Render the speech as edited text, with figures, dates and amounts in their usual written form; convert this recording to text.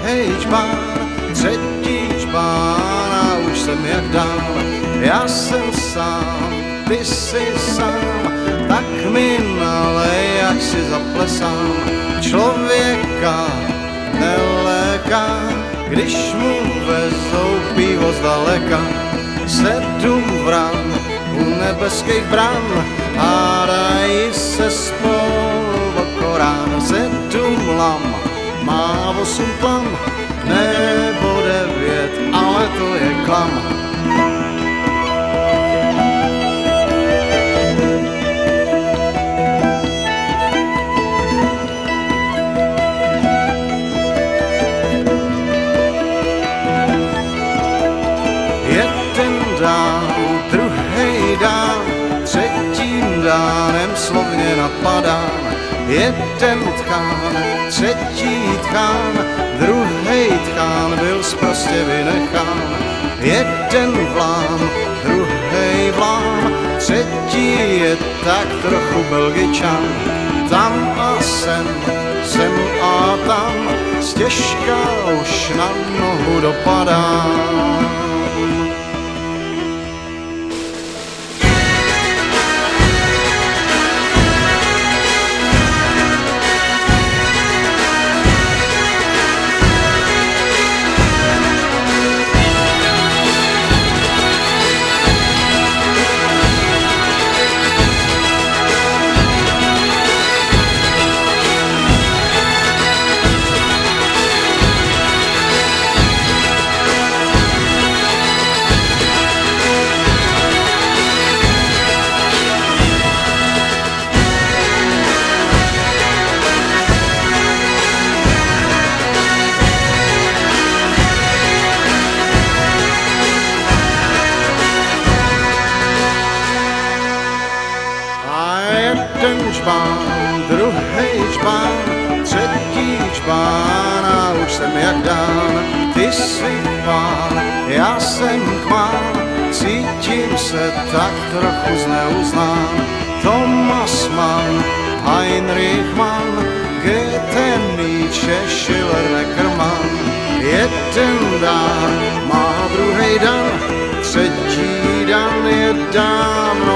druhej čbán, třetí čbán a už jsem jak dál. Já jsem sám, ty jsi sám, tak mi nalej, ať si zaplesám. Člověka neléká, když mu vezou pivo zdaleka. 7 vran u nebeských bran hádají se spolu o Korán. 7 lam má 8 plam, nebo 9, ale to je klam. Druhej dám, třetím dánem slovně napadám. Jeden tchán, třetí tchán, druhej tchán byl sprostě vynechán. Jeden vlám, druhej vlám, třetí je tak trochu Belgičan. Tam a sem a tam, stěžka už na nohu dopadám. Jeden čbán, druhej čbán, třetí čbán a už jsem jak dán. Ty jsi pán, já jsem kmán, cítím se tak trochu zneuznán. Thomas Mann, Heinrich Mann, Goethe, Nietzsche, Schiller, Neckermann. Jeden dán má druhej dan, třetí dan je dán